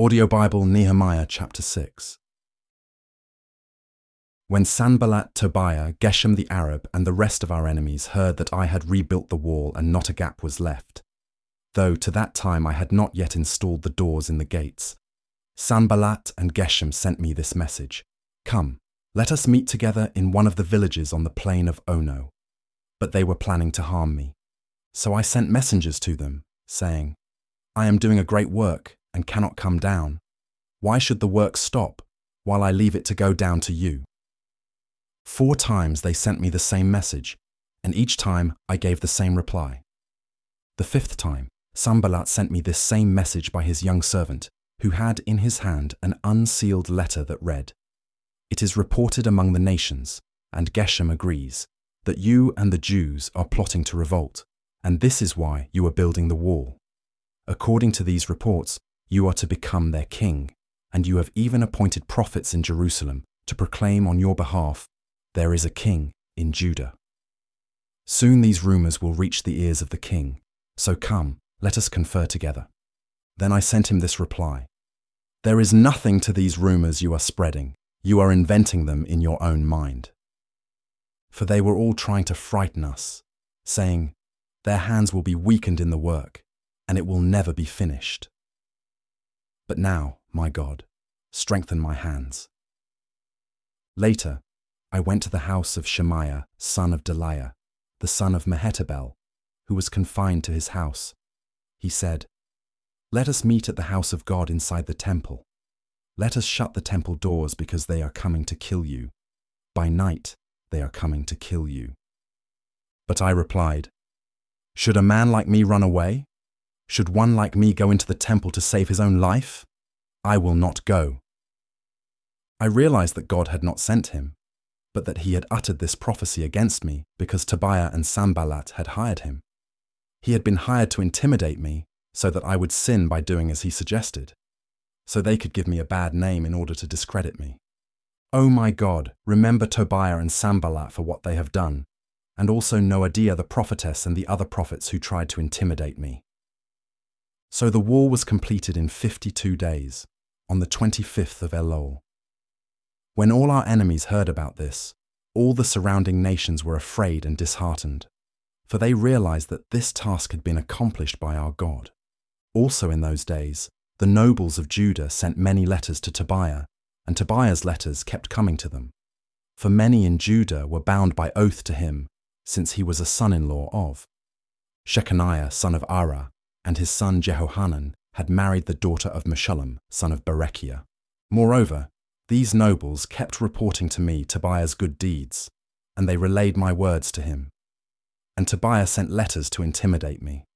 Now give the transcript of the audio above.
Audio Bible, Nehemiah chapter 6. When Sanballat, Tobiah, Geshem the Arab, and the rest of our enemies heard that I had rebuilt the wall and not a gap was left, though to that time I had not yet installed the doors in the gates, Sanballat and Geshem sent me this message: "Come, let us meet together in one of the villages on the plain of Ono." But they were planning to harm me. So I sent messengers to them, saying, "I am doing a great work and cannot come down. Why should the work stop while I leave it to go down to you?" 4 times they sent me the same message, and each time I gave the same reply. The 5th time, Sanballat sent me this same message by his young servant, who had in his hand an unsealed letter that read, "It is reported among the nations, and Geshem agrees, that you and the Jews are plotting to revolt, and this is why you are building the wall. According to these reports, you are to become their king, and you have even appointed prophets in Jerusalem to proclaim on your behalf, 'There is a king in Judah.' Soon these rumors will reach the ears of the king, so come, let us confer together." Then I sent him this reply: "There is nothing to these rumors you are spreading. You are inventing them in your own mind." For they were all trying to frighten us, saying, "Their hands will be weakened in the work, and it will never be finished." But now, my God, strengthen my hands. Later, I went to the house of Shemaiah, son of Delaiah, the son of Mehetabel, who was confined to his house. He said, "Let us meet at the house of God inside the temple. Let us shut the temple doors because they are coming to kill you. By night, they are coming to kill you." But I replied, "Should a man like me run away? Should one like me go into the temple to save his own life? I will not go." I realized that God had not sent him, but that he had uttered this prophecy against me because Tobiah and Sanballat had hired him. He had been hired to intimidate me so that I would sin by doing as he suggested, so they could give me a bad name in order to discredit me. Oh my God, remember Tobiah and Sanballat for what they have done, and also Noadiah the prophetess and the other prophets who tried to intimidate me. So the wall was completed in 52 days, on the 25th of Elul. When all our enemies heard about this, all the surrounding nations were afraid and disheartened, for they realized that this task had been accomplished by our God. Also in those days, the nobles of Judah sent many letters to Tobiah, and Tobiah's letters kept coming to them. For many in Judah were bound by oath to him, since he was a son-in-law of Shechaniah, son of Arah, and his son Jehohanan had married the daughter of Meshullam, son of Berechiah. Moreover, these nobles kept reporting to me Tobiah's good deeds, and they relayed my words to him. And Tobiah sent letters to intimidate me.